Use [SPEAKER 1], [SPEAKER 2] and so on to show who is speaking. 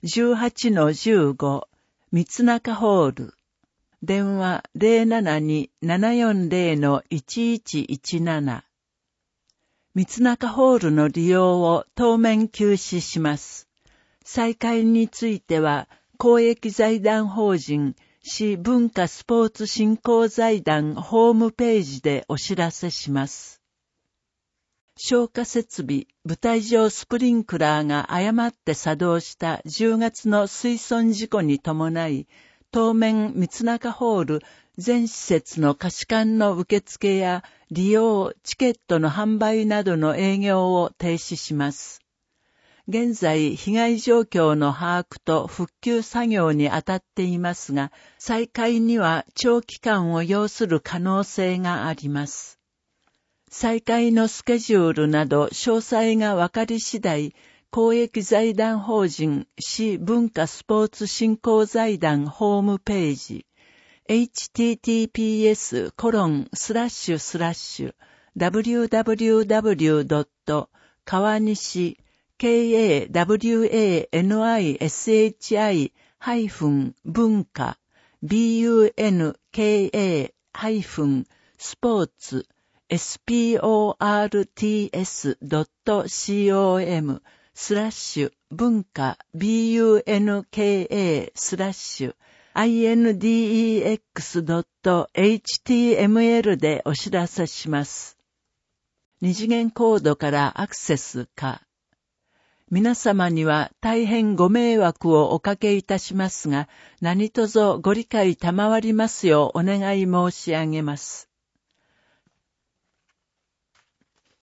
[SPEAKER 1] 18-15 三中ホール。電話 072-740-1117。三中ホールの利用を当面休止します。再開については、公益財団法人市文化スポーツ振興財団ホームページでお知らせします。消火設備、舞台上スプリンクラーが誤って作動した10月の水損事故に伴い、当面三中ホール全施設の貸し館の受付や利用、チケットの販売などの営業を停止します。現在、被害状況の把握と復旧作業に当たっていますが、再開には長期間を要する可能性があります。再開のスケジュールなど詳細が分かり次第、公益財団法人市文化スポーツ振興財団ホームページ、https://www. 川西KAWANISHI-文化 BUNKA- スポーツ sports.com/ 文化 bunka/index.html でお知らせします。二次元コードからアクセスか。皆様には大変ご迷惑をおかけいたしますが、何卒ご理解賜りますようお願い申し上げます。